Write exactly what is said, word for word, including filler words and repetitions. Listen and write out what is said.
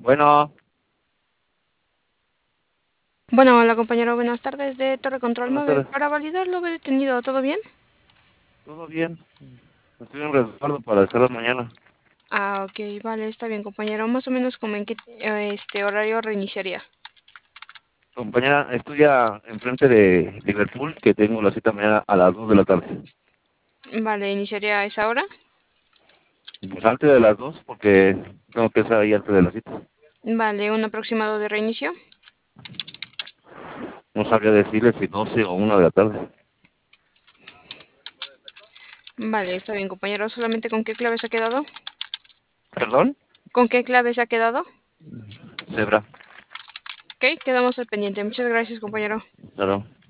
Bueno, Bueno, hola compañero, buenas tardes de Torre Control buenas Móvil. tardes. Para validar lo que he detenido, ¿todo bien? ¿Todo bien? Estoy en resguardo para estar mañana. Ah, ok, vale, está bien compañero. Más o menos como en qué eh, este horario reiniciaría. Compañera, estudia enfrente de Liverpool, que tengo la cita mañana a las dos de la tarde. Vale, iniciaría a esa hora. Pues antes de las dos, porque tengo que estar ahí antes de la cita. Vale, un aproximado de reinicio. No sabría decirle si doce o una de la tarde. Vale, está bien compañero. ¿Solamente con qué clave se ha quedado? ¿Perdón? ¿Con qué clave se ha quedado? Zebra. Ok, quedamos al pendiente. Muchas gracias compañero. Claro.